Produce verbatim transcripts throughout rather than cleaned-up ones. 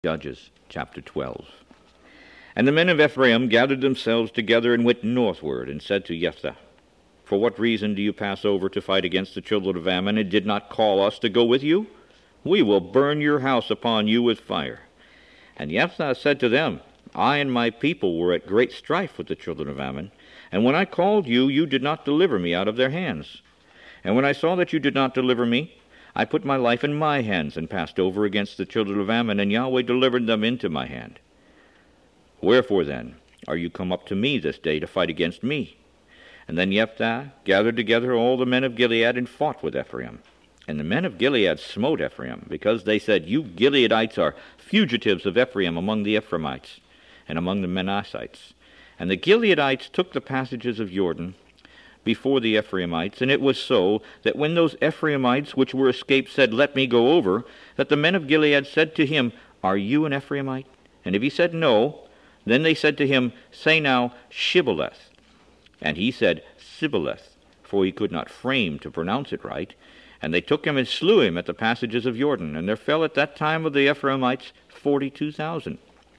Judges chapter twelve. And the men of Ephraim gathered themselves together and went northward, and said to Jephthah, For what reason do you pass over to fight against the children of Ammon, and did not call us to go with you? We will burn your house upon you with fire. And Jephthah said to them, I and my people were at great strife with the children of Ammon, and when I called you, you did not deliver me out of their hands. And when I saw that you did not deliver me, I put my life in my hands, and passed over against the children of Ammon, and Yahweh delivered them into my hand. Wherefore then are you come up to me this day to fight against me? And then Jephthah gathered together all the men of Gilead, and fought with Ephraim. And the men of Gilead smote Ephraim, because they said, You Gileadites are fugitives of Ephraim among the Ephraimites, and among the Manassites. And the Gileadites took the passages of Jordan before the Ephraimites, and it was so that when those Ephraimites which were escaped said, Let me go over, that the men of Gilead said to him, Are you an Ephraimite? And if he said, No, then they said to him, Say now, Shibboleth. And he said, Sibboleth, for he could not frame to pronounce it right. And they took him and slew him at the passages of Jordan. And there fell at that time of the Ephraimites forty-two thousand.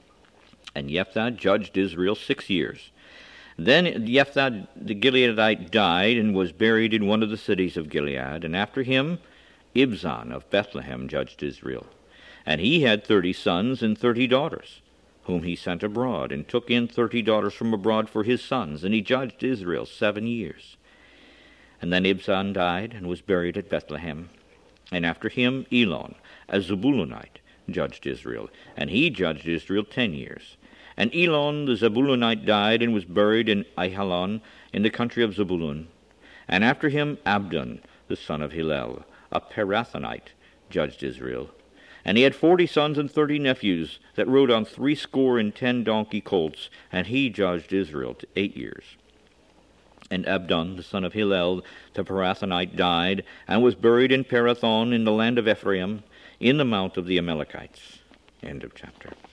And Jephthah judged Israel six years. Then Jephthah the Gileadite died, and was buried in one of the cities of Gilead. And after him Ibzan of Bethlehem judged Israel. And he had thirty sons and thirty daughters, whom he sent abroad, and took in thirty daughters from abroad for his sons. And he judged Israel seven years. And then Ibzan died, and was buried at Bethlehem. And after him Elon, a Zebulunite, judged Israel. And he judged Israel ten years. And Elon the Zebulunite died, and was buried in Aijalon, in the country of Zebulun. And after him Abdon the son of Hillel, a Pirathonite, judged Israel. And he had forty sons and thirty nephews, that rode on threescore and ten donkey colts, and he judged Israel to eight years. And Abdon the son of Hillel the Pirathonite died, and was buried in Pirathon, in the land of Ephraim, in the mount of the Amalekites. End of chapter.